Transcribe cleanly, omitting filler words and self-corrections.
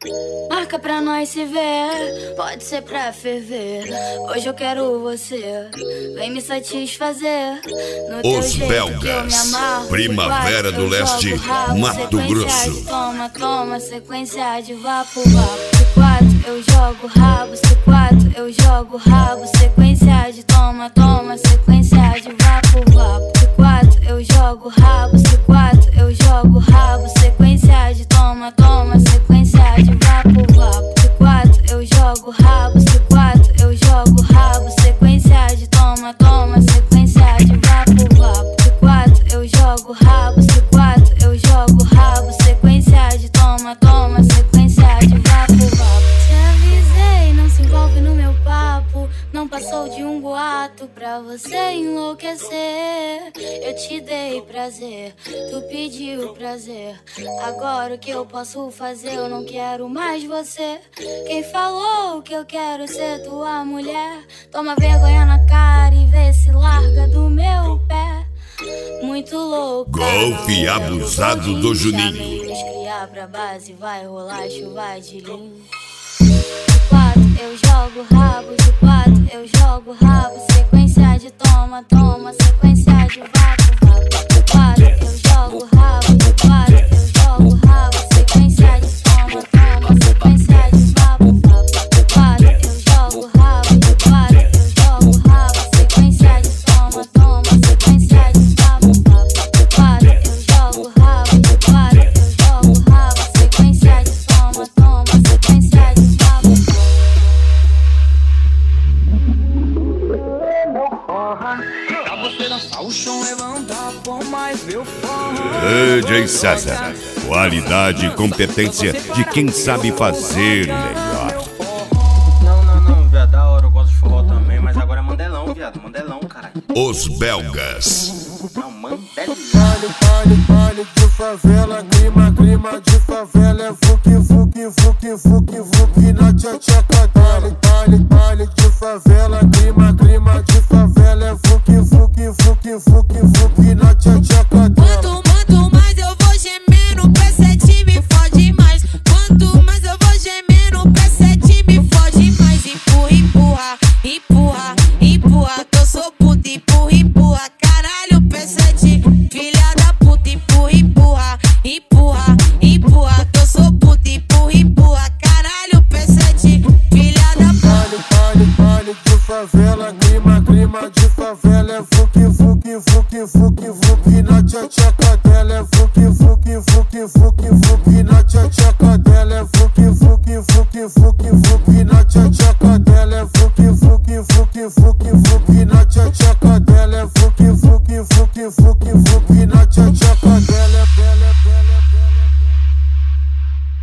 Marca pra nós se ver, pode ser pra ferver. Hoje eu quero você, vem me satisfazer. No teu Os jeito belgas, que eu me amarro. Primavera do Leste, Mato Grosso. Toma, toma, sequência de vapo, vapo. C4 eu jogo rabo, C4 eu jogo rabo. Sequência de toma, toma, sequência de vapo, vapo. C4 eu jogo rabo, C4 eu jogo rabo. Sequência de toma, toma, sequência de vapo, vapo. C4 eu jogo rabo, C4 eu jogo rabo. Sequência de toma, toma, sequência de vapo, vapo. C4 eu jogo rabo, C4 eu jogo rabo. Sequência de toma, toma, sequência de vapo, vapo. Te avisei, não se envolve no meu papo. Não passou de um boato pra você enlouquecer. Eu te dei prazer, tu pediu prazer. Agora o que eu posso fazer? Eu não quero mais você. Quem falou que eu quero ser tua mulher? Toma vergonha na cara e vê se larga do meu pé. Muito louco. Golpe abusado do Juninho. Criar pra base, vai rolar chuva de linho. C4 eu jogo rabo, de 4 eu jogo rabo. Sequência de toma, toma, sequência de vapo, vapo. C4 eu jogo rabo, de 4 eu jogo rabo. Sequência de toma, toma, sequência de vapo, vapo. C4 eu jogo rabo, de 4 eu jogo rabo. Sequência de toma, toma, sequência de vapo, vapo. C4 eu jogo rabo, de 4 eu jogo rabo. Sequência de toma, toma, sequência de vapo. Pra você dançar o chão, levantar, pôr mais meu forró. DJ César, qualidade e competência de quem sabe fazer o melhor. Não, viado, da hora, eu gosto de forró também. Mas agora é Mandelão, viado, Mandelão, caralho. Os belgas. Não, Mandelão. Baile de favela, clima de favela. É vuki na tcheca dela. Baile de favela, clima de favela. É vuki na tcheca dela. Quanto mais eu vou gemendo, o P7 me fode mais. Quanto mais eu vou gemendo, o P7 me fode mais. Empurra, que eu sou puta. Empurra, caralho, P7, filha da puta. Empurra, que eu sou puta. Empurra, caralho, P7, filha da puta. Baile de favela, clima de favela. É vuki na tcheca dela. É vuki na tcheca dela. É vuki na tcheca.